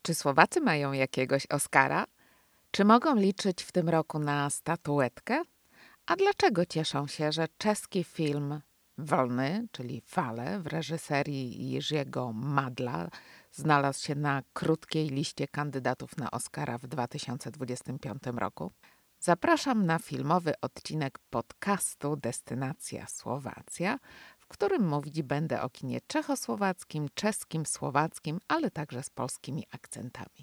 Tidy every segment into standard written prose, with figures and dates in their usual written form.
Czy Słowacy mają jakiegoś Oscara? Czy mogą liczyć w tym roku na statuetkę? A dlaczego cieszą się, że czeski film Wolny, czyli Fale w reżyserii Jerzego Madla znalazł się na krótkiej liście kandydatów na Oscara w 2025 roku? Zapraszam na filmowy odcinek podcastu Destynacja Słowacja, w którym mówić będę o kinie czechosłowackim, czeskim, słowackim, ale także z polskimi akcentami.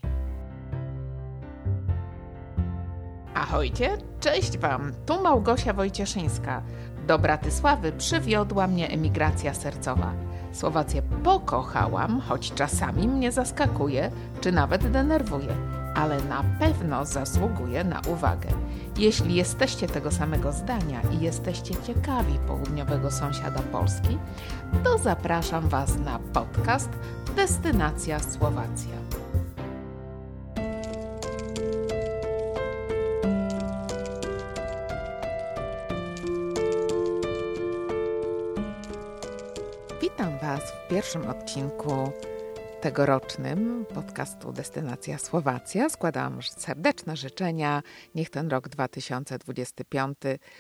Ahojcie, cześć Wam, tu Małgosia Wojcieszyńska. Do Bratysławy przywiodła mnie emigracja sercowa. Słowację pokochałam, choć czasami mnie zaskakuje, czy nawet denerwuje, ale na pewno zasługuje na uwagę. Jeśli jesteście tego samego zdania i jesteście ciekawi południowego sąsiada Polski, to zapraszam Was na podcast Destynacja Słowacja. Witam Was w pierwszym odcinku tegorocznym podcastu Destynacja Słowacja. Składam serdeczne życzenia. Niech ten rok 2025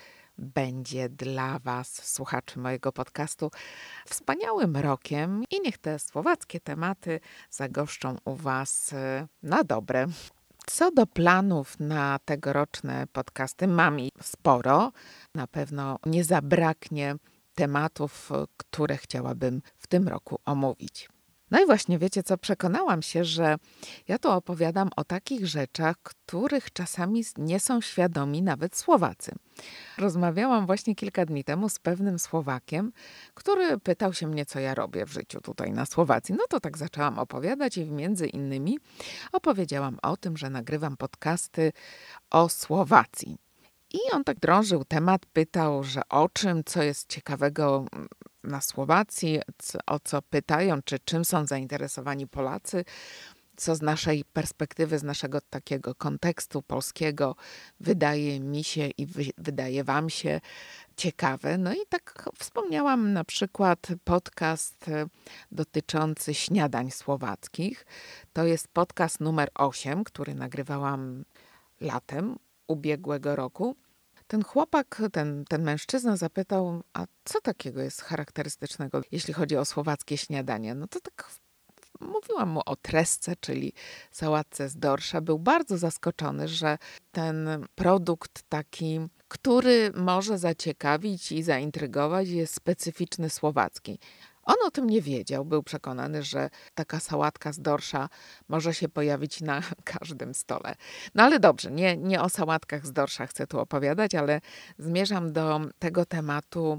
będzie dla Was, słuchaczy mojego podcastu, wspaniałym rokiem i niech te słowackie tematy zagoszczą u Was na dobre. Co do planów na tegoroczne podcasty, mam ich sporo. Na pewno nie zabraknie tematów, które chciałabym w tym roku omówić. No i właśnie wiecie co, przekonałam się, że ja tu opowiadam o takich rzeczach, których czasami nie są świadomi nawet Słowacy. Rozmawiałam właśnie kilka dni temu z pewnym Słowakiem, który pytał się mnie, co ja robię w życiu tutaj na Słowacji. No to tak zaczęłam opowiadać i między innymi opowiedziałam o tym, że nagrywam podcasty o Słowacji. I on tak drążył temat, pytał, że o czym, co jest ciekawego na Słowacji, o co pytają, czy czym są zainteresowani Polacy, co z naszej perspektywy, z naszego takiego kontekstu polskiego wydaje mi się i wydaje wam się ciekawe. No i tak wspomniałam na przykład podcast dotyczący śniadań słowackich. To jest podcast numer 8, który nagrywałam latem ubiegłego roku. Ten chłopak, ten mężczyzna zapytał, a co takiego jest charakterystycznego, jeśli chodzi o słowackie śniadanie? No to tak mówiłam mu o tresce, czyli sałatce z dorsza. Był bardzo zaskoczony, że ten produkt taki, który może zaciekawić i zaintrygować, jest specyficzny słowacki. On o tym nie wiedział, był przekonany, że taka sałatka z dorsza może się pojawić na każdym stole. No ale dobrze, nie o sałatkach z dorsza chcę tu opowiadać, ale zmierzam do tego tematu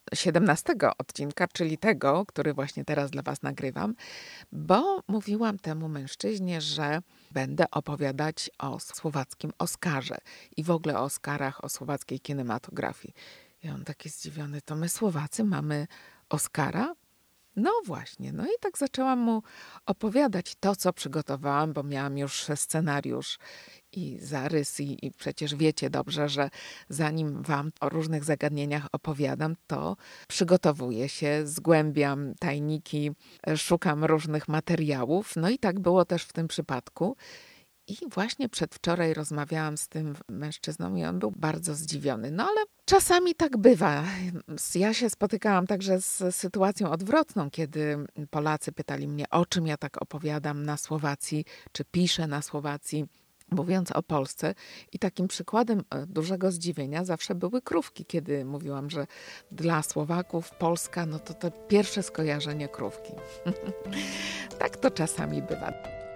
17 odcinka, czyli tego, który właśnie teraz dla Was nagrywam, bo mówiłam temu mężczyźnie, że będę opowiadać o słowackim Oscarze i w ogóle o Oscarach, o słowackiej kinematografii. I on taki zdziwiony, to my Słowacy mamy Oscara? No właśnie, no i tak zaczęłam mu opowiadać to, co przygotowałam, bo miałam już scenariusz i zarys i przecież wiecie dobrze, że zanim wam o różnych zagadnieniach opowiadam, to przygotowuję się, zgłębiam tajniki, szukam różnych materiałów. No i tak było też w tym przypadku. I właśnie przedwczoraj rozmawiałam z tym mężczyzną i on był bardzo zdziwiony. No ale czasami tak bywa. Ja się spotykałam także z sytuacją odwrotną, kiedy Polacy pytali mnie, o czym ja tak opowiadam na Słowacji, czy piszę na Słowacji, mówiąc o Polsce. I takim przykładem dużego zdziwienia zawsze były krówki, kiedy mówiłam, że dla Słowaków Polska, no to pierwsze skojarzenie krówki. Tak to czasami bywa.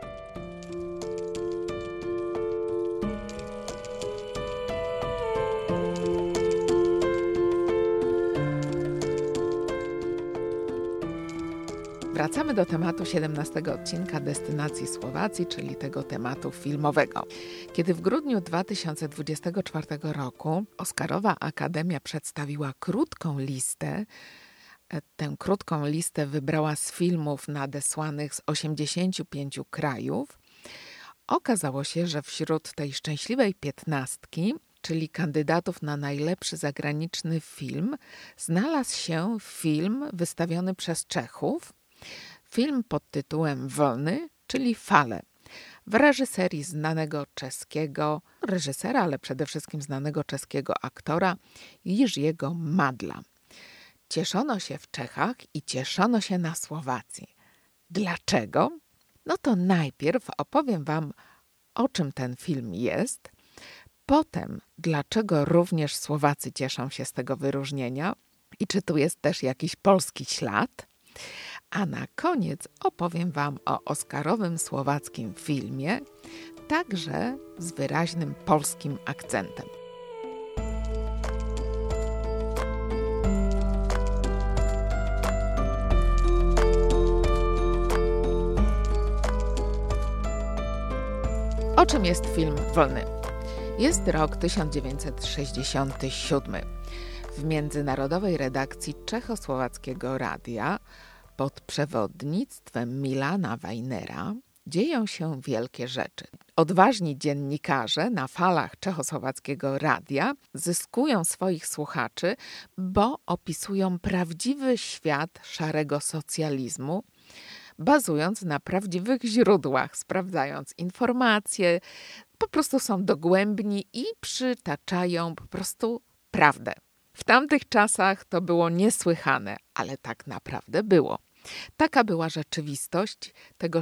Wracamy do tematu 17 odcinka Destynacji Słowacji, czyli tego tematu filmowego. Kiedy w grudniu 2024 roku Oscarowa Akademia przedstawiła krótką listę, tę krótką listę wybrała z filmów nadesłanych z 85 krajów, okazało się, że wśród tej szczęśliwej 15, czyli kandydatów na najlepszy zagraniczny film, znalazł się film wystawiony przez Czechów, film pod tytułem Wolny, czyli Fale. w reżyserii znanego czeskiego reżysera, ale przede wszystkim znanego czeskiego aktora Jiřího Madla. Cieszono się w Czechach i cieszono się na Słowacji. Dlaczego? No to najpierw opowiem Wam, o czym ten film jest, potem dlaczego również Słowacy cieszą się z tego wyróżnienia i czy tu jest też jakiś polski ślad, a na koniec opowiem Wam o oscarowym słowackim filmie, także z wyraźnym polskim akcentem. O czym jest film Wolny? Jest rok 1967. W międzynarodowej redakcji Czechosłowackiego Radia pod przewodnictwem Milana Wajnera dzieją się wielkie rzeczy. Odważni dziennikarze na falach Czechosłowackiego Radia zyskują swoich słuchaczy, bo opisują prawdziwy świat szarego socjalizmu, bazując na prawdziwych źródłach, sprawdzając informacje, po prostu są dogłębni i przytaczają po prostu prawdę. W tamtych czasach to było niesłychane, ale tak naprawdę było. Taka była rzeczywistość tego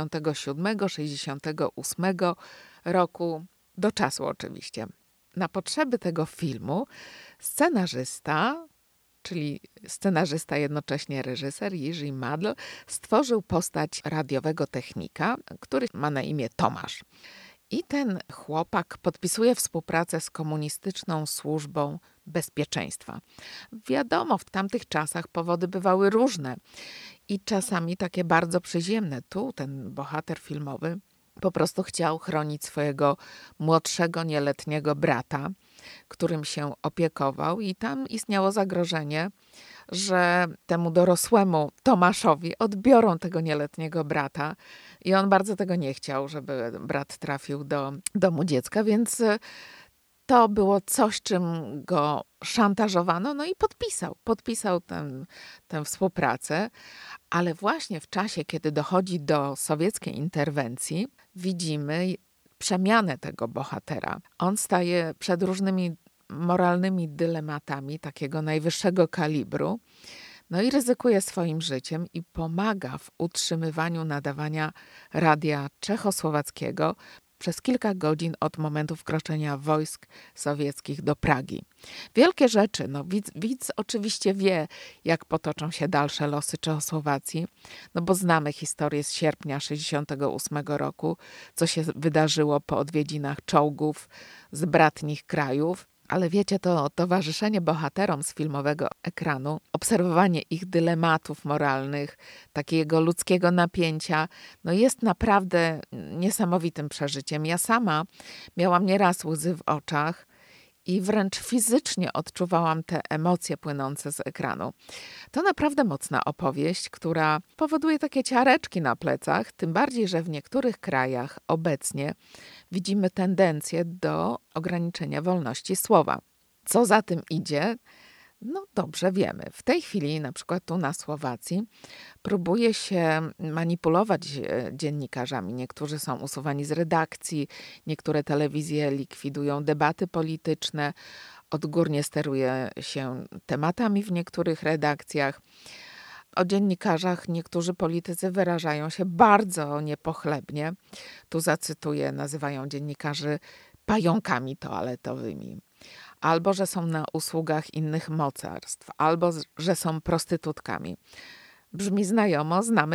67-68 roku, do czasu oczywiście. Na potrzeby tego filmu scenarzysta, czyli scenarzysta jednocześnie reżyser Jiří Madl, stworzył postać radiowego technika, który ma na imię Tomasz. I ten chłopak podpisuje współpracę z komunistyczną służbą bezpieczeństwa. Wiadomo, w tamtych czasach powody bywały różne i czasami takie bardzo przyziemne. Tu ten bohater filmowy po prostu chciał chronić swojego młodszego, nieletniego brata, którym się opiekował i tam istniało zagrożenie, że temu dorosłemu Tomaszowi odbiorą tego nieletniego brata i on bardzo tego nie chciał, żeby brat trafił do domu dziecka, więc to było coś, czym go szantażowano, no i podpisał tę współpracę, ale właśnie w czasie, kiedy dochodzi do sowieckiej interwencji, widzimy przemianę tego bohatera. On staje przed różnymi moralnymi dylematami takiego najwyższego kalibru, no i ryzykuje swoim życiem i pomaga w utrzymywaniu nadawania radia czechosłowackiego przez kilka godzin od momentu wkroczenia wojsk sowieckich do Pragi. Wielkie rzeczy. No, widz oczywiście wie, jak potoczą się dalsze losy Czechosłowacji, no bo znamy historię z sierpnia 1968 roku, co się wydarzyło po odwiedzinach czołgów z bratnich krajów. Ale wiecie, to towarzyszenie bohaterom z filmowego ekranu, obserwowanie ich dylematów moralnych, takiego ludzkiego napięcia, no jest naprawdę niesamowitym przeżyciem. Ja sama miałam nieraz łzy w oczach i wręcz fizycznie odczuwałam te emocje płynące z ekranu. To naprawdę mocna opowieść, która powoduje takie ciareczki na plecach, tym bardziej, że w niektórych krajach obecnie widzimy tendencję do ograniczenia wolności słowa. Co za tym idzie? No dobrze wiemy. W tej chwili, na przykład tu na Słowacji, próbuje się manipulować dziennikarzami. Niektórzy są usuwani z redakcji, niektóre telewizje likwidują debaty polityczne, odgórnie steruje się tematami w niektórych redakcjach. O dziennikarzach niektórzy politycy wyrażają się bardzo niepochlebnie. Tu zacytuję, nazywają dziennikarzy pająkami toaletowymi. Albo że są na usługach innych mocarstw, albo że są prostytutkami. Brzmi znajomo, znamy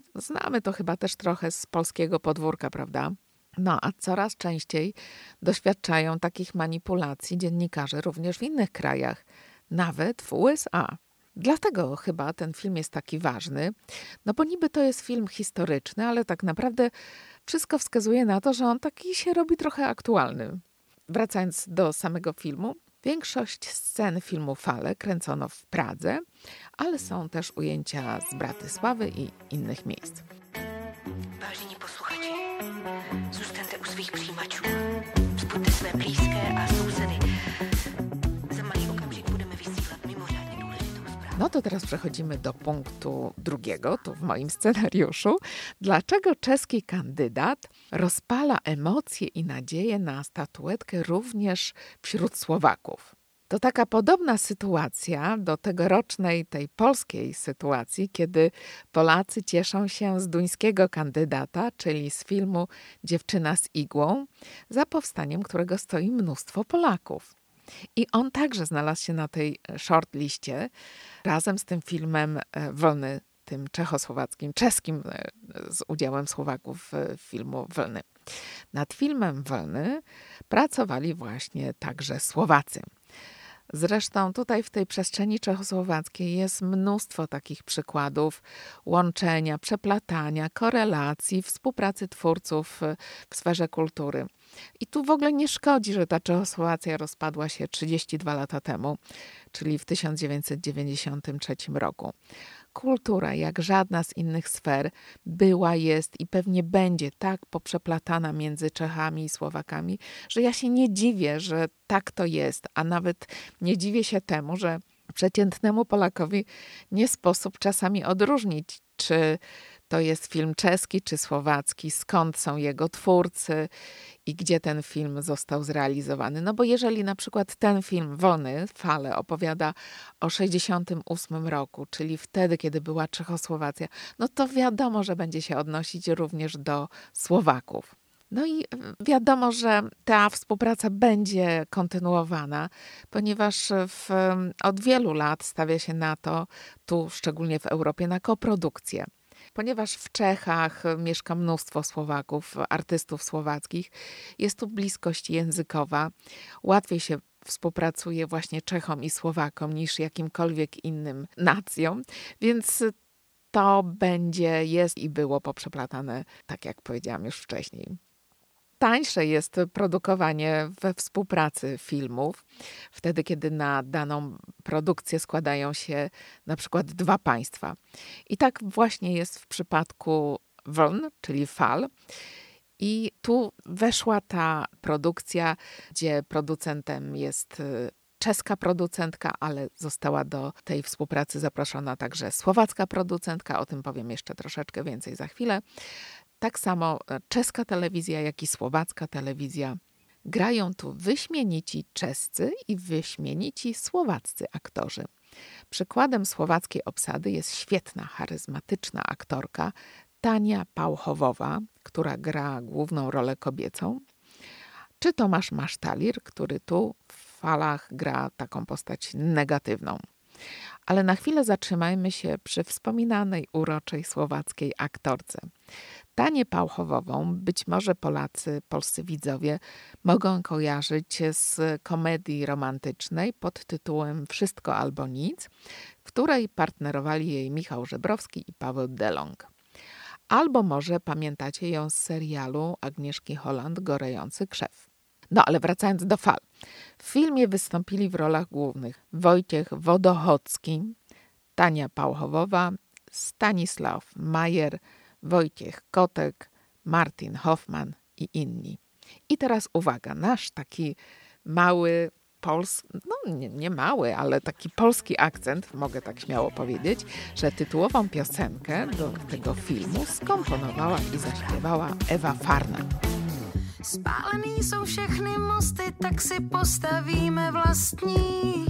to chyba też trochę z polskiego podwórka, prawda? No a coraz częściej doświadczają takich manipulacji dziennikarze również w innych krajach, nawet w USA. Dlatego chyba ten film jest taki ważny, no bo niby to jest film historyczny, ale tak naprawdę wszystko wskazuje na to, że on taki się robi trochę aktualny. Wracając do samego filmu, większość scen filmu Fale kręcono w Pradze, ale są też ujęcia z Bratysławy i innych miejsc. Vážení posluchači, zůstaňte u svých přijímačů, vzbuďte své blízké a sousedy. Za malý okamžik budeme vysílat mimořádně důležitou zprávu. No to teraz przechodzimy do punktu drugiego, tu w moim scenariuszu. Dlaczego czeski kandydat rozpala emocje i nadzieję na statuetkę również wśród Słowaków? To taka podobna sytuacja do tegorocznej tej polskiej sytuacji, kiedy Polacy cieszą się z duńskiego kandydata, czyli z filmu Dziewczyna z igłą, za powstaniem którego stoi mnóstwo Polaków. I on także znalazł się na tej shortliście razem z tym filmem Wolny, tym czeskim z udziałem Słowaków filmu Wolny. Nad filmem Wolny pracowali właśnie także Słowacy. Zresztą tutaj w tej przestrzeni czechosłowackiej jest mnóstwo takich przykładów łączenia, przeplatania, korelacji, współpracy twórców w sferze kultury. I tu w ogóle nie szkodzi, że ta Czechosłowacja rozpadła się 32 lata temu, czyli w 1993 roku. Kultura, jak żadna z innych sfer, była, jest i pewnie będzie tak poprzeplatana między Czechami i Słowakami, że ja się nie dziwię, że tak to jest, a nawet nie dziwię się temu, że przeciętnemu Polakowi nie sposób czasami odróżnić, czy to jest film czeski czy słowacki, skąd są jego twórcy i gdzie ten film został zrealizowany. No bo jeżeli na przykład ten film Wolny, Fale, opowiada o 1968 roku, czyli wtedy, kiedy była Czechosłowacja, no to wiadomo, że będzie się odnosić również do Słowaków. No i wiadomo, że ta współpraca będzie kontynuowana, ponieważ od wielu lat stawia się na to, tu szczególnie w Europie, na koprodukcję. Ponieważ w Czechach mieszka mnóstwo Słowaków, artystów słowackich, jest tu bliskość językowa, łatwiej się współpracuje właśnie Czechom i Słowakom niż jakimkolwiek innym nacjom, więc to będzie, jest i było poprzeplatane, tak jak powiedziałam już wcześniej. Tańsze jest produkowanie we współpracy filmów, wtedy kiedy na daną produkcję składają się na przykład dwa państwa. I tak właśnie jest w przypadku Woln, czyli Fal. I tu weszła ta produkcja, gdzie producentem jest czeska producentka, ale została do tej współpracy zaproszona także słowacka producentka. O tym powiem jeszcze troszeczkę więcej za chwilę. Tak samo czeska telewizja, jak i słowacka telewizja. Grają tu wyśmienici czescy i wyśmienici słowaccy aktorzy. Przykładem słowackiej obsady jest świetna, charyzmatyczna aktorka Tania Pauchowowa, która gra główną rolę kobiecą, czy Tomasz Masztalir, który tu w Falach gra taką postać negatywną. Ale na chwilę zatrzymajmy się przy wspominanej uroczej słowackiej aktorce. Tanię Pauchowową być może polscy widzowie mogą kojarzyć z komedii romantycznej pod tytułem Wszystko albo nic, w której partnerowali jej Michał Żebrowski i Paweł Delong. Albo może pamiętacie ją z serialu Agnieszki Holland Gorejący krzew. No ale wracając do Fal. W filmie wystąpili w rolach głównych Wojciech Wodochocki, Tania Pauchowowa, Stanisław Majer, Wojciech Kotek, Martin Hoffman i inni. I teraz uwaga, nasz taki mały nie mały, ale taki polski akcent, mogę tak śmiało powiedzieć, że tytułową piosenkę do tego filmu skomponowała i zaśpiewała Ewa Farna. Spálený jsou všechny mosty, tak si postavíme vlastní.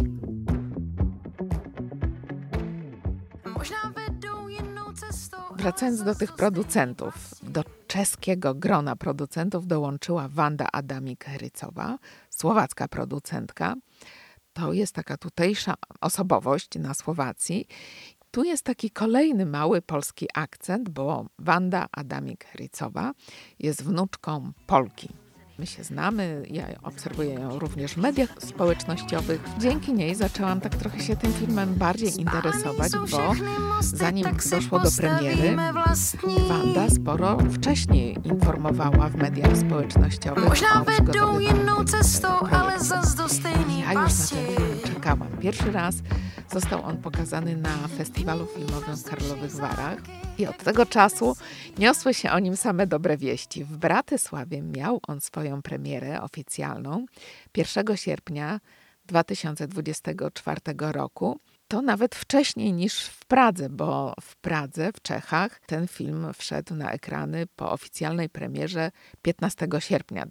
Možná vedou jinou cestou. Wracając do tych producentów, do czeskiego grona producentów dołączyła Wanda Adamik-Hrycowa, słowacka producentka. To jest taka tutejsza osobowość na Słowacji. Tu jest taki kolejny mały polski akcent, bo Wanda Adamik-Hrycowa jest wnuczką Polki. My się znamy, ja obserwuję ją również w mediach społecznościowych. Dzięki niej zaczęłam tak trochę się tym filmem bardziej interesować, bo zanim doszło do premiery, Wanda sporo wcześniej informowała w mediach społecznościowych o przygotowywaniu Ja już na ten film czekałam. Pierwszy raz został on pokazany na festiwalu filmowym w Karlowych Warach i od tego czasu niosły się o nim same dobre wieści. W Bratysławie miał on swoją premierę oficjalną 1 sierpnia 2024 roku. to nawet wcześniej niż w Pradze, bo w Pradze, w Czechach, ten film wszedł na ekrany po oficjalnej premierze 15 sierpnia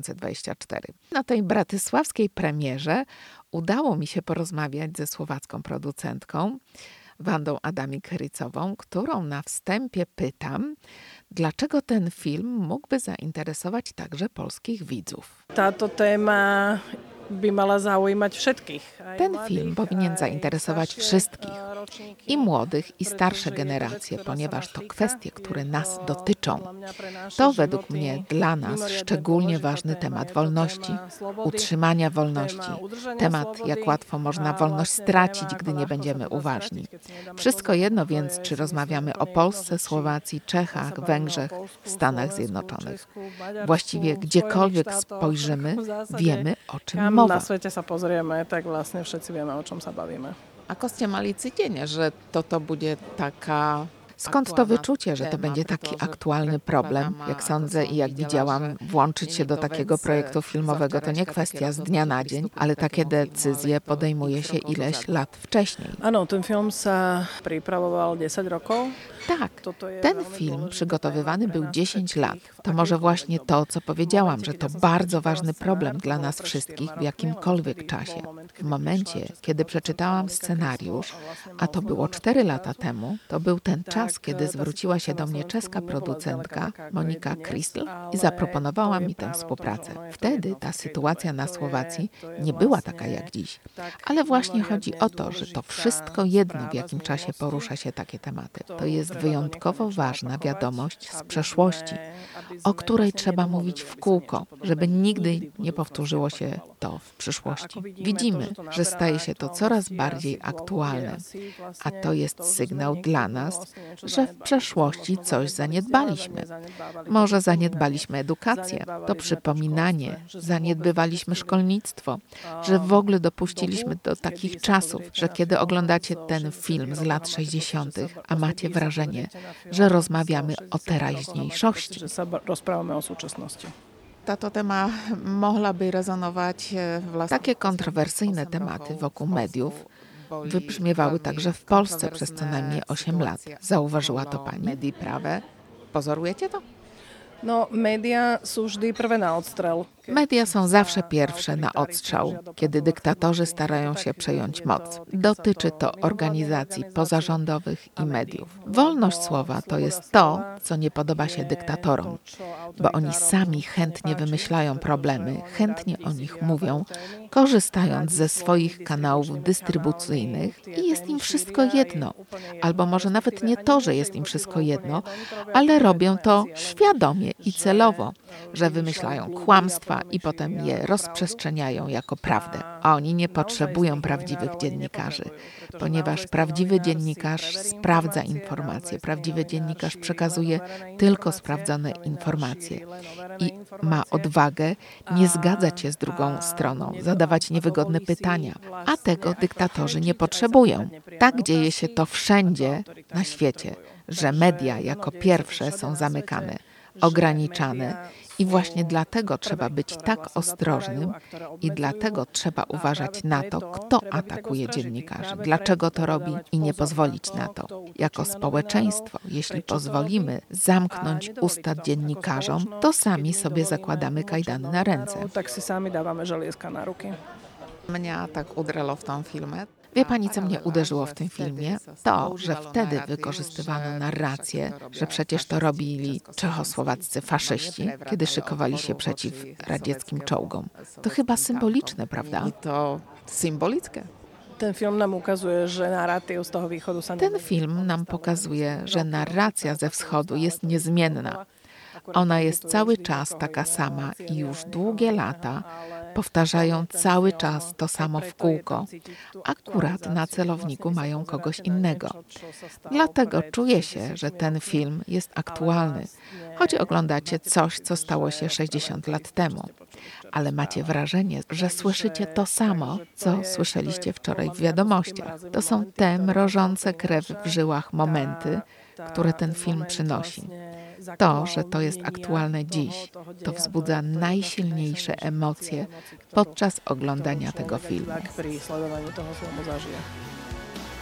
2024. Na tej bratysławskiej premierze udało mi się porozmawiać ze słowacką producentką Wandą Adamik-Rycową, którą na wstępie pytam, dlaczego ten film mógłby zainteresować także polskich widzów. Táto téma by mala zaujímať všetkých. Ten film powinien zainteresować wszystkich, i młodych, i starsze generacje, ponieważ to kwestie, które nas dotyczą. To według mnie dla nas szczególnie ważny temat wolności, utrzymania wolności, temat, jak łatwo można wolność stracić, gdy nie będziemy uważni. Wszystko jedno więc, czy rozmawiamy o Polsce, Słowacji, Czechach, Węgrzech, Stanach Zjednoczonych. Właściwie gdziekolwiek spojrzymy, wiemy, o czym mowa. Na svete sa pozrieme, tak vlastne všetci vieme, o čom sa bavíme. Ako ste mali cítenie, że to bude taka... Skąd to wyczucie, że to będzie taki aktualny problem? Jak sądzę i jak widziałam, włączyć się do takiego projektu filmowego to nie kwestia z dnia na dzień, ale takie decyzje podejmuje się ileś lat wcześniej. Áno, ten film sa pripravoval 10 rokov. Tak, ten film przygotowywany był 10 lat. To może właśnie to, co powiedziałam, że to bardzo ważny problem dla nas wszystkich w jakimkolwiek czasie. W momencie, kiedy przeczytałam scenariusz, a to było 4 lata temu, to był ten czas, kiedy zwróciła się do mnie czeska producentka Monika Kristl i zaproponowała mi tę współpracę. Wtedy ta sytuacja na Słowacji nie była taka jak dziś. Ale właśnie chodzi o to, że to wszystko jedno, w jakim czasie porusza się takie tematy. To jest wyjątkowo ważna wiadomość z przeszłości, o której trzeba mówić w kółko, żeby nigdy nie powtórzyło się to w przyszłości. Widzimy, że staje się to coraz bardziej aktualne, a to jest sygnał dla nas, że w przeszłości coś zaniedbaliśmy. Może zaniedbaliśmy edukację, to przypominanie, zaniedbywaliśmy szkolnictwo, że w ogóle dopuściliśmy do takich czasów, że kiedy oglądacie ten film z lat 60., a macie wrażenie, że rozmawiamy o teraźniejszości. Rozprávame o súčasnosti. Tato tema mogłaby rezonować takie kontrowersyjne tematy wokół mediów wybrzmiewały także w Polsce przez co najmniej 8 lat. Zauważyła to pani? Medii prawe. Pozorujecie to? No, média sú vždy prvé na odstrel. Media są zawsze pierwsze na odstrzał, kiedy dyktatorzy starają się przejąć moc. Dotyczy to organizacji pozarządowych i mediów. Wolność słowa to jest to, co nie podoba się dyktatorom, bo oni sami chętnie wymyślają problemy, chętnie o nich mówią, korzystając ze swoich kanałów dystrybucyjnych i jest im wszystko jedno. Albo może nawet nie to, że jest im wszystko jedno, ale robią to świadomie i celowo, że wymyślają kłamstwa i potem je rozprzestrzeniają jako prawdę. A oni nie potrzebują prawdziwych dziennikarzy, ponieważ prawdziwy dziennikarz sprawdza informacje, prawdziwy dziennikarz przekazuje tylko sprawdzone informacje i ma odwagę nie zgadzać się z drugą stroną, zadawać niewygodne pytania, a tego dyktatorzy nie potrzebują. Tak dzieje się to wszędzie na świecie, że media jako pierwsze są zamykane, ograniczane i właśnie dlatego trzeba być tak ostrożnym i dlatego trzeba uważać na to, kto atakuje dziennikarzy, dlaczego to robi i nie pozwolić na to. Jako społeczeństwo, jeśli pozwolimy zamknąć usta dziennikarzom, to sami sobie zakładamy kajdany na ręce. Tak si sami dávame želieska na ruky. Mnie tak uderzyło w tym filmie. Wie pani, co mnie uderzyło w tym filmie? To, że wtedy wykorzystywano narrację, że przecież to robili czechosłowaccy faszyści, kiedy szykowali się przeciw radzieckim czołgom. To chyba symboliczne, prawda? I to symboliczne. Ten film nam ukazuje, że narratív z toho východu sa... Ten film nam pokazuje, że narracja ze wschodu jest niezmienna. Ona jest cały czas taka sama i już długie lata powtarzają cały czas to samo w kółko. Akurat na celowniku mają kogoś innego. Dlatego czuję się, że ten film jest aktualny, choć oglądacie coś, co stało się 60 lat temu. Ale macie wrażenie, że słyszycie to samo, co słyszeliście wczoraj w wiadomościach. To są te mrożące krew w żyłach momenty, które ten film przynosi. To, że to jest aktualne dziś, to wzbudza najsilniejsze emocje podczas oglądania tego filmu.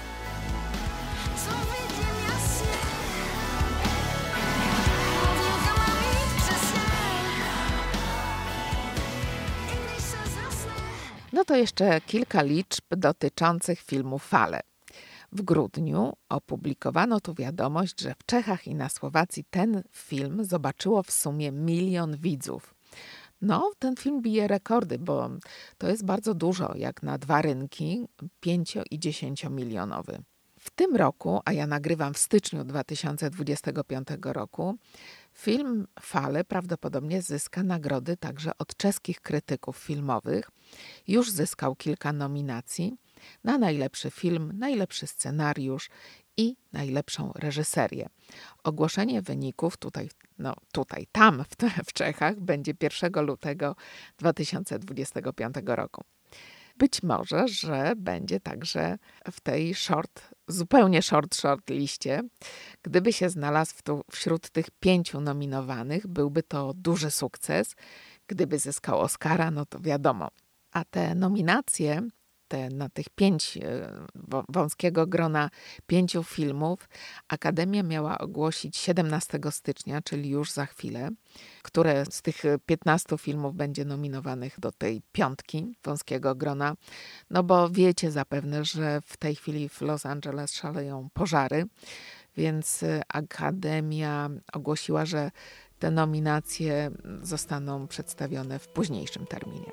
No to jeszcze kilka liczb dotyczących filmu Fale. W grudniu opublikowano tu wiadomość, że w Czechach i na Słowacji ten film zobaczyło w sumie 1 milion widzów. No, ten film bije rekordy, bo to jest bardzo dużo, jak na 2 rynki, 5 i 10 milionowy. W tym roku, a ja nagrywam w styczniu 2025 roku, film Fale prawdopodobnie zyska nagrody także od czeskich krytyków filmowych. Już zyskał kilka nominacji na najlepszy film, najlepszy scenariusz i najlepszą reżyserię. Ogłoszenie wyników tam w Czechach będzie 1 lutego 2025 roku. Być może, że będzie także w tej zupełnie short liście. Gdyby się znalazł wśród tych 5 nominowanych, byłby to duży sukces. Gdyby zyskał Oscara, no to wiadomo. A te nominacje, na tych 5 wąskiego grona 5 filmów, Akademia miała ogłosić 17 stycznia, czyli już za chwilę, które z tych 15 filmów będzie nominowanych do tej 5 wąskiego grona. No bo wiecie zapewne, że w tej chwili w Los Angeles szaleją pożary, więc Akademia ogłosiła, że te nominacje zostaną przedstawione w późniejszym terminie.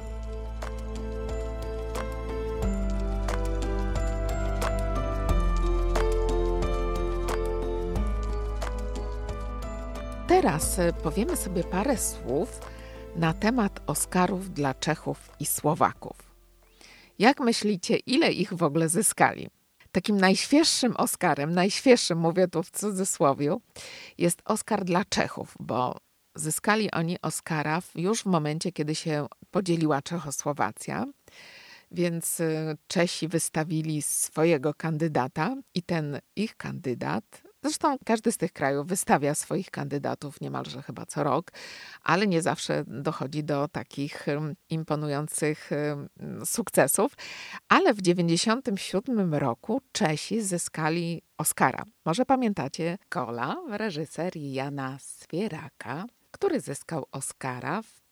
Teraz powiemy sobie parę słów na temat Oscarów dla Czechów i Słowaków. Jak myślicie, ile ich w ogóle zyskali? Takim najświeższym Oscarem, mówię tu w cudzysłowiu, jest Oscar dla Czechów, bo zyskali oni Oscara już w momencie, kiedy się podzieliła Czechosłowacja. Więc Czesi wystawili swojego kandydata i ten ich kandydat, zresztą każdy z tych krajów wystawia swoich kandydatów niemalże chyba co rok, ale nie zawsze dochodzi do takich imponujących sukcesów. Ale w 1997 roku Czesi zyskali Oscara. Może pamiętacie Kola w reżyserii Jana Swieraka, który zyskał Oscara w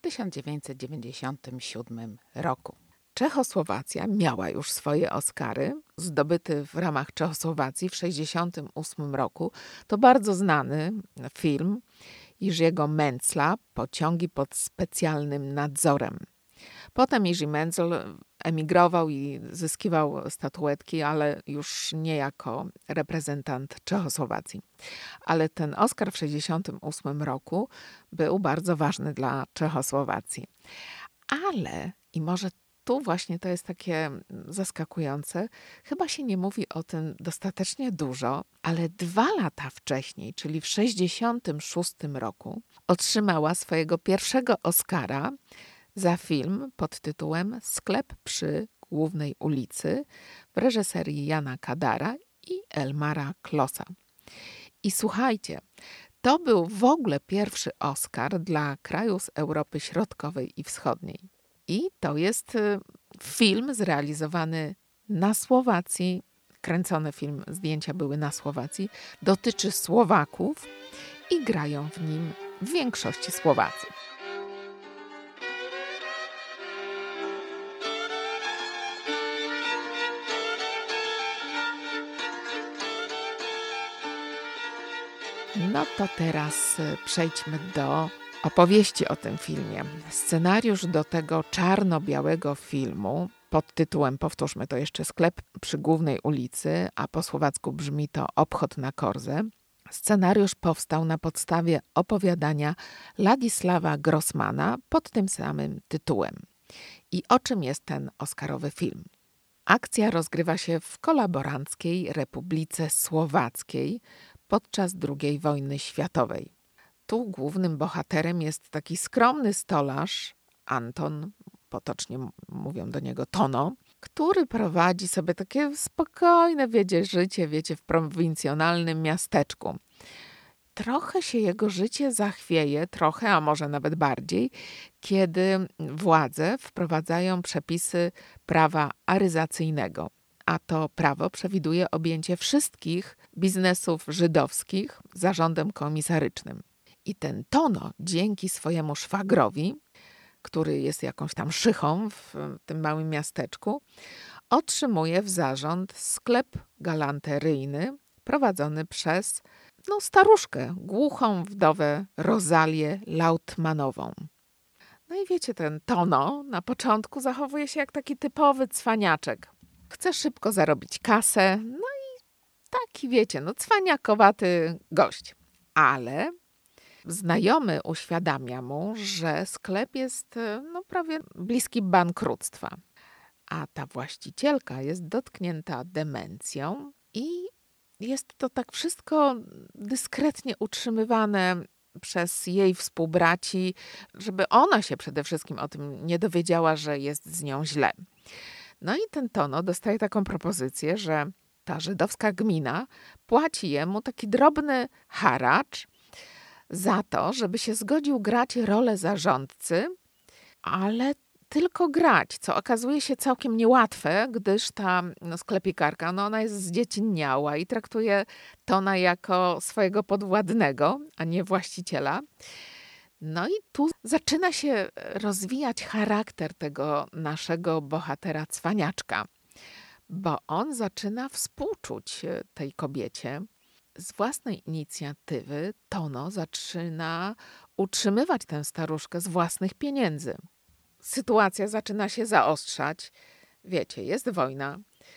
1997 roku. Czechosłowacja miała już swoje Oscary, zdobyty w ramach Czechosłowacji w 1968 roku. To bardzo znany film Jerzego Mentzla, Pociągi pod specjalnym nadzorem. Potem Jerzy Menzel emigrował i zyskiwał statuetki, ale już nie jako reprezentant Czechosłowacji. Ale ten Oscar w 1968 roku był bardzo ważny dla Czechosłowacji. Ale, i może tu właśnie to jest takie zaskakujące, chyba się nie mówi o tym dostatecznie dużo, ale 2 lata wcześniej, czyli w 1966 roku, otrzymała swojego pierwszego Oscara za film pod tytułem Sklep przy głównej ulicy w reżyserii Jana Kadara i Elmara Klosa. I słuchajcie, to był w ogóle pierwszy Oscar dla krajów z Europy Środkowej i Wschodniej. I to jest film zrealizowany na Słowacji, kręcony film, zdjęcia były na Słowacji, dotyczy Słowaków i grają w nim w większości Słowacy. No to teraz przejdźmy do opowieści o tym filmie. Scenariusz do tego czarno-białego filmu pod tytułem, powtórzmy to jeszcze, Sklep przy głównej ulicy, a po słowacku brzmi to Obchod na Korzę. Scenariusz powstał na podstawie opowiadania Ladisława Grossmana pod tym samym tytułem. I o czym jest ten oscarowy film? Akcja rozgrywa się w kolaboranckiej Republice Słowackiej podczas II wojny światowej. Tu głównym bohaterem jest taki skromny stolarz, Anton, potocznie mówią do niego Tono, który prowadzi sobie takie spokojne, życie, w prowincjonalnym miasteczku. Trochę się jego życie zachwieje, a może nawet bardziej, kiedy władze wprowadzają przepisy prawa aryzacyjnego. A to prawo przewiduje objęcie wszystkich biznesów żydowskich zarządem komisarycznym. I ten Tono dzięki swojemu szwagrowi który jest jakąś tam szychą w tym małym miasteczku, otrzymuje w zarząd sklep galanteryjny prowadzony przez staruszkę, głuchą wdowę Rozalię Lautmanową. No i wiecie, ten Tono na początku zachowuje się jak taki typowy cwaniaczek. Chce szybko zarobić kasę, no i taki, wiecie, cwaniakowaty gość. Ale znajomy uświadamia mu, że sklep jest prawie bliski bankructwa. A ta właścicielka jest dotknięta demencją i jest to tak wszystko dyskretnie utrzymywane przez jej współbraci, żeby ona się przede wszystkim o tym nie dowiedziała, że jest z nią źle. No i ten Tono dostaje taką propozycję, że ta żydowska gmina płaci jemu taki drobny haracz za to, żeby się zgodził grać rolę zarządcy, ale tylko grać, co okazuje się całkiem niełatwe, gdyż ta sklepikarka, ona jest zdziecinniała i traktuje Tona jako swojego podwładnego, a nie właściciela. No i tu zaczyna się rozwijać charakter tego naszego bohatera cwaniaczka, bo on zaczyna współczuć tej kobiecie. Z własnej inicjatywy Tono zaczyna utrzymywać tę staruszkę z własnych pieniędzy. Sytuacja zaczyna się zaostrzać. Wiecie, jest wojna.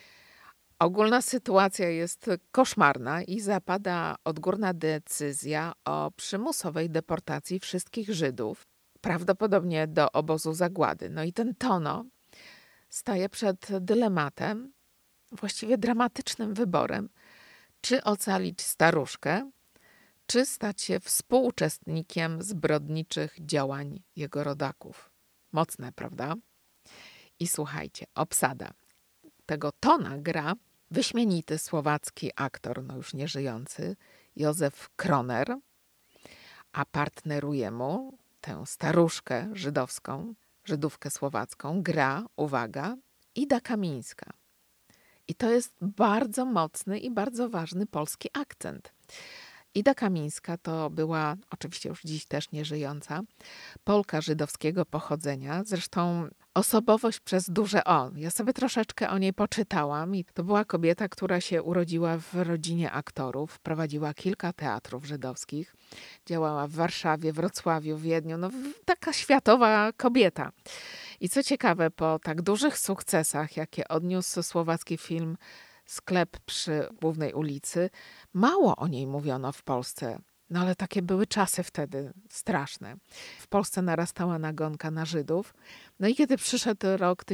Ogólna sytuacja jest koszmarna i zapada odgórna decyzja o przymusowej deportacji wszystkich Żydów, prawdopodobnie do obozu zagłady. No i ten Tono staje przed dylematem, właściwie dramatycznym wyborem, czy ocalić staruszkę, czy stać się współuczestnikiem zbrodniczych działań jego rodaków. Mocne, prawda? I słuchajcie, obsada tego Tona gra wyśmienity słowacki aktor, już nieżyjący, Józef Kroner, a partneruje mu tę staruszkę żydowską, Żydówkę słowacką, gra, uwaga, Ida Kamińska. I to jest bardzo mocny i bardzo ważny polski akcent. Ida Kamińska to była, oczywiście już dziś też nieżyjąca, Polka żydowskiego pochodzenia, zresztą osobowość przez duże O. Ja sobie troszeczkę o niej poczytałam i to była kobieta, która się urodziła w rodzinie aktorów, prowadziła kilka teatrów żydowskich, działała w Warszawie, Wrocławiu, Wiedniu, taka światowa kobieta. I co ciekawe, po tak dużych sukcesach, jakie odniósł słowacki film Sklep przy głównej ulicy, mało o niej mówiono w Polsce. Ale takie były czasy wtedy straszne. W Polsce narastała nagonka na Żydów. I kiedy przyszedł rok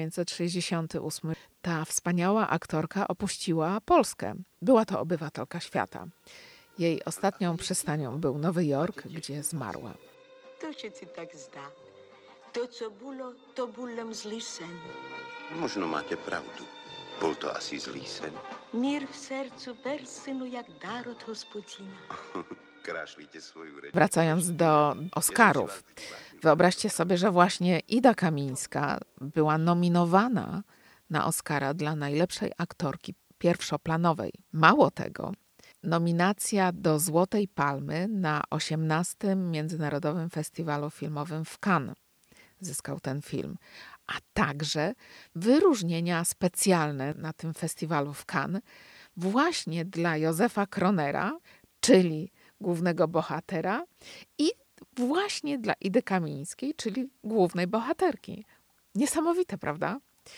1968, ta wspaniała aktorka opuściła Polskę. Była to obywatelka świata. Jej ostatnią przystanią był Nowy Jork, gdzie zmarła. To się ci tak zda. To, co było, to był zły sen. Možno máte pravdu. Bol to asi zlý sen. Mír w sercu ber, synu, jak dar od Hospodina. Krášlite svoju reč. Wracając do Oscarów, wyobraźcie sobie, że właśnie Ida Kamińska była nominowana na Oscara dla najlepszej aktorki pierwszoplanowej. Mało tego, nominacja do Złotej Palmy na 18. Międzynarodowym Festiwalu Filmowym w Cannes zyskał ten film, a także wyróżnienia specjalne na tym festiwalu w Cannes właśnie dla Józefa Kronera, czyli głównego bohatera, i właśnie dla Idy Kamińskiej, czyli głównej bohaterki. Niesamowite, prawda?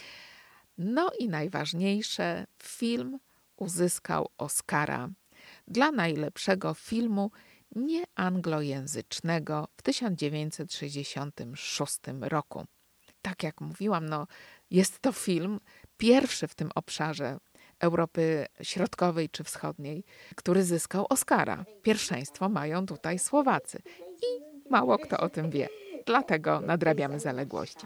I najważniejsze, film uzyskał Oscara dla najlepszego filmu nieanglojęzycznego w 1966 roku. Tak jak mówiłam, jest to film pierwszy w tym obszarze Europy Środkowej czy Wschodniej, który zyskał Oscara. Pierwszeństwo mają tutaj Słowacy i mało kto o tym wie. Dlatego nadrabiamy zaległości.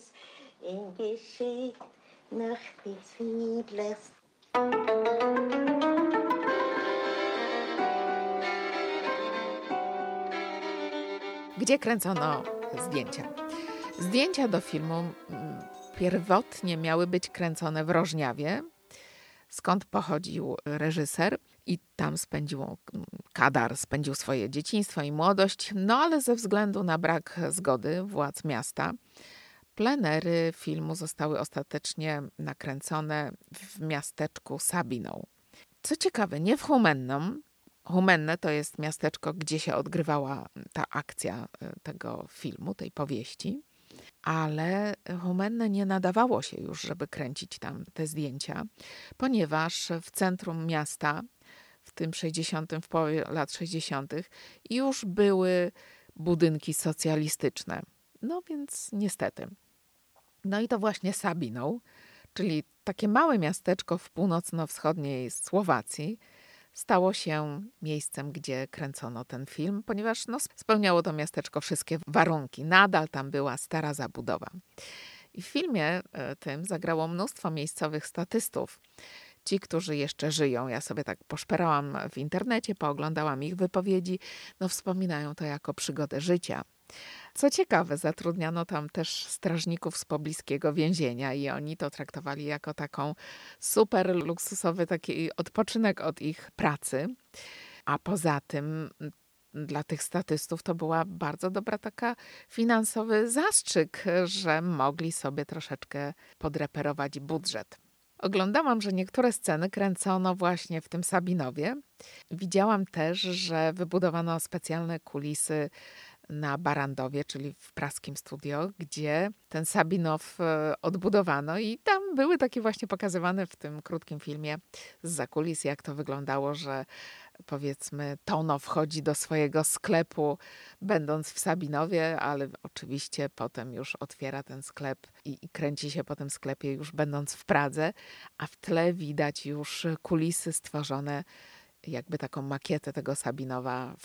Gdzie kręcono zdjęcia? Zdjęcia do filmu pierwotnie miały być kręcone w Rożniawie, skąd pochodził reżyser i tam spędził Kadar spędził swoje dzieciństwo i młodość, no ale ze względu na brak zgody władz miasta, plenery filmu zostały ostatecznie nakręcone w miasteczku Sabinów. Co ciekawe, nie w Humennom. Humenne to jest miasteczko, gdzie się odgrywała ta akcja tego filmu, tej powieści, ale Humenne nie nadawało się już, żeby kręcić tam te zdjęcia, ponieważ w centrum miasta w tym w połowie lat 60. już były budynki socjalistyczne. No więc niestety. No i to właśnie Sabinów, czyli takie małe miasteczko w północno-wschodniej Słowacji, stało się miejscem, gdzie kręcono ten film, ponieważ spełniało to miasteczko wszystkie warunki. Nadal tam była stara zabudowa. I w filmie tym zagrało mnóstwo miejscowych statystów. Ci, którzy jeszcze żyją, ja sobie tak poszperałam w internecie, pooglądałam ich wypowiedzi, wspominają to jako przygodę życia. Co ciekawe, zatrudniano tam też strażników z pobliskiego więzienia i oni to traktowali jako taką super luksusowy taki odpoczynek od ich pracy. A poza tym dla tych statystów to była bardzo dobra taka finansowy zastrzyk, że mogli sobie troszeczkę podreperować budżet. Oglądałam, że niektóre sceny kręcono właśnie w tym Sabinowie. Widziałam też, że wybudowano specjalne kulisy na Barandowie, czyli w praskim studio, gdzie ten Sabinów odbudowano i tam były takie właśnie pokazywane w tym krótkim filmie zza kulis, jak to wyglądało, że powiedzmy Tono wchodzi do swojego sklepu będąc w Sabinowie, ale oczywiście potem już otwiera ten sklep i kręci się po tym sklepie już będąc w Pradze, a w tle widać już kulisy stworzone, jakby taką makietę tego Sabinowa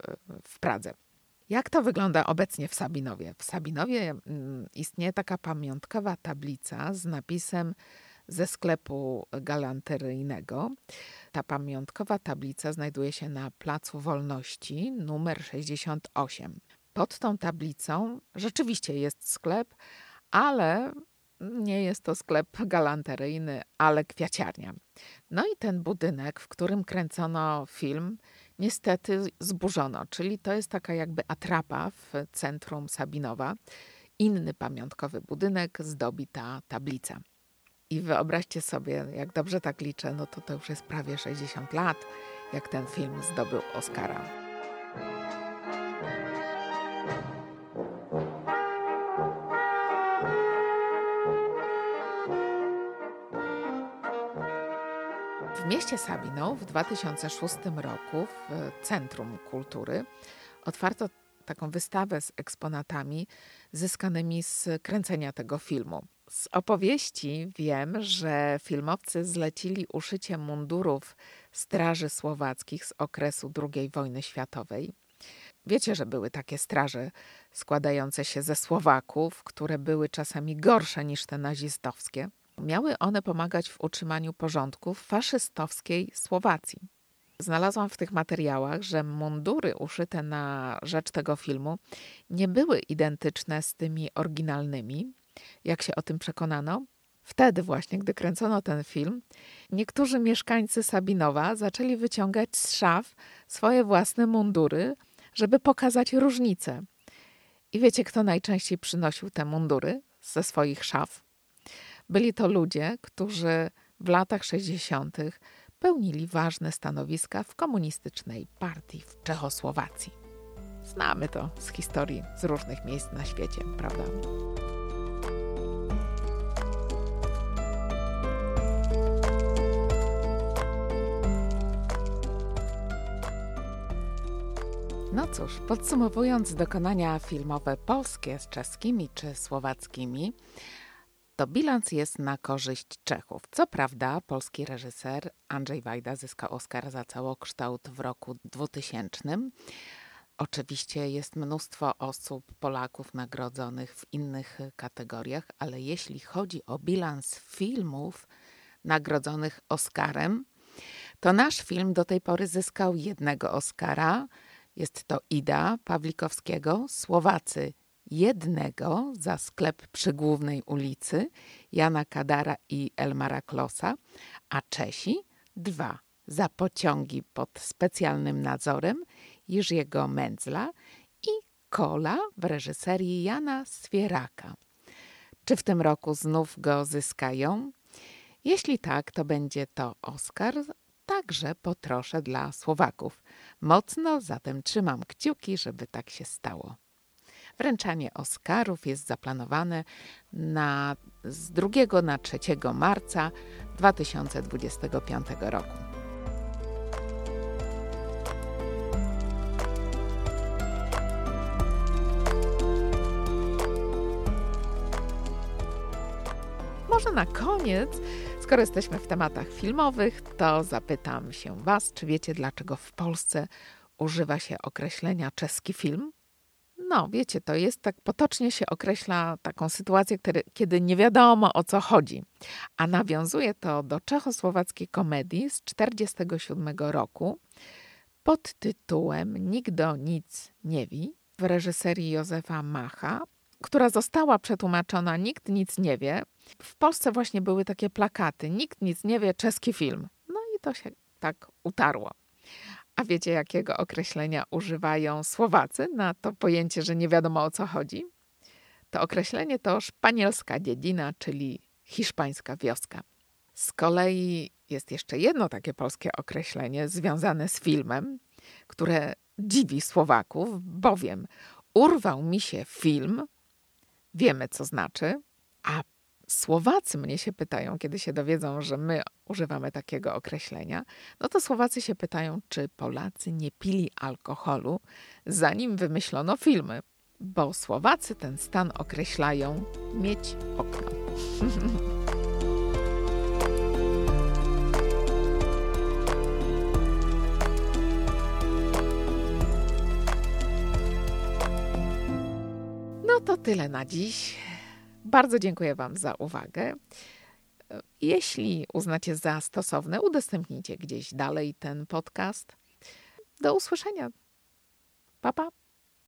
w Pradze. Jak to wygląda obecnie w Sabinowie? W Sabinowie istnieje taka pamiątkowa tablica z napisem ze sklepu galanteryjnego. Ta pamiątkowa tablica znajduje się na Placu Wolności numer 68. Pod tą tablicą rzeczywiście jest sklep, ale nie jest to sklep galanteryjny, ale kwiaciarnia. No i ten budynek, w którym kręcono film, niestety zburzono, czyli to jest taka jakby atrapa w centrum Sabinowa. Inny pamiątkowy budynek zdobi ta tablica. I wyobraźcie sobie, jak dobrze tak liczę, to już jest prawie 60 lat, jak ten film zdobył Oscara. W mieście Sabinów w 2006 roku w Centrum Kultury otwarto taką wystawę z eksponatami zyskanymi z kręcenia tego filmu. Z opowieści wiem, że filmowcy zlecili uszycie mundurów straży słowackich z okresu II wojny światowej. Wiecie, że były takie straże składające się ze Słowaków, które były czasami gorsze niż te nazistowskie. Miały one pomagać w utrzymaniu porządku w faszystowskiej Słowacji. Znalazłam w tych materiałach, że mundury uszyte na rzecz tego filmu nie były identyczne z tymi oryginalnymi. Jak się o tym przekonano? Wtedy właśnie, gdy kręcono ten film, niektórzy mieszkańcy Sabinowa zaczęli wyciągać z szaf swoje własne mundury, żeby pokazać różnice. I wiecie, kto najczęściej przynosił te mundury ze swoich szaf? Byli to ludzie, którzy w latach 60. pełnili ważne stanowiska w komunistycznej partii w Czechosłowacji. Znamy to z historii z różnych miejsc na świecie, prawda? No cóż, podsumowując dokonania filmowe polskie z czeskimi czy słowackimi, to bilans jest na korzyść Czechów. Co prawda polski reżyser Andrzej Wajda zyskał Oscar za całokształt w roku 2000. Oczywiście jest mnóstwo osób, Polaków nagrodzonych w innych kategoriach, ale jeśli chodzi o bilans filmów nagrodzonych Oscarem, to nasz film do tej pory zyskał 1 Oscara. Jest to Ida Pawlikowskiego, Słowacy 1 za Sklep przy Głównej ulicy Jana Kadara i Elmara Klosa, a Czesi 2 za pociągi pod specjalnym nadzorem Jerzego Menzla i Kola w reżyserii Jana Swieraka. Czy w tym roku znów go zyskają? Jeśli tak, to będzie to Oscar także po trosze dla Słowaków. Mocno zatem trzymam kciuki, żeby tak się stało. Wręczanie Oscarów jest zaplanowane z 2 na 3 marca 2025 roku. Może na koniec, skoro jesteśmy w tematach filmowych, to zapytam się Was, czy wiecie, dlaczego w Polsce używa się określenia czeski film? No, wiecie, to jest tak, potocznie się określa taką sytuację, kiedy nie wiadomo, o co chodzi. A nawiązuje to do czechosłowackiej komedii z 1947 roku pod tytułem Nikdo nic nie wie w reżyserii Józefa Macha, która została przetłumaczona Nikt nic nie wie. W Polsce właśnie były takie plakaty Nikt nic nie wie, czeski film. No i to się tak utarło. A wiecie, jakiego określenia używają Słowacy na to pojęcie, że nie wiadomo, o co chodzi? To określenie to szpanielska dziedzina, czyli hiszpańska wioska. Z kolei jest jeszcze jedno takie polskie określenie związane z filmem, które dziwi Słowaków, bowiem urwał mi się film, wiemy, co znaczy, a Słowacy mnie się pytają, kiedy się dowiedzą, że my używamy takiego określenia, no to Słowacy się pytają, czy Polacy nie pili alkoholu, zanim wymyślono filmy, bo Słowacy ten stan określają mieć okno. No to tyle na dziś. Bardzo dziękuję Wam za uwagę. Jeśli uznacie za stosowne, udostępnijcie gdzieś dalej ten podcast. Do usłyszenia. Pa, pa.